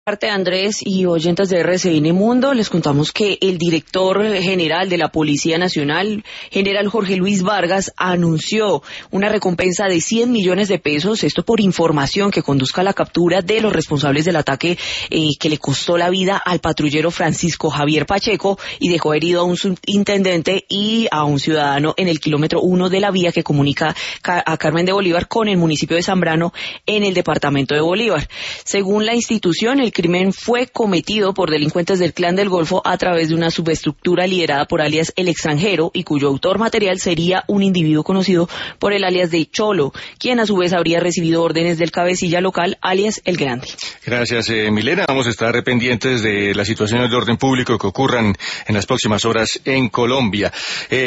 Parte Andrés y oyentes de RCN Mundo, les contamos que el director general de la Policía Nacional, general Jorge Luis Vargas, anunció una recompensa de 100 millones de pesos, esto por información que conduzca a la captura de los responsables del ataque que le costó la vida al patrullero Francisco Javier Pacheco y dejó herido a un subintendente y a un ciudadano en el kilómetro 1 de la vía que comunica a Carmen de Bolívar con el municipio de Zambrano en el departamento de Bolívar. Según la institución, el crimen fue cometido por delincuentes del Clan del Golfo a través de una subestructura liderada por alias El Extranjero y cuyo autor material sería un individuo conocido por el alias de Cholo, quien a su vez habría recibido órdenes del cabecilla local alias El Grande. Gracias, Milena. Vamos a estar pendientes de las situaciones de orden público que ocurran en las próximas horas en Colombia.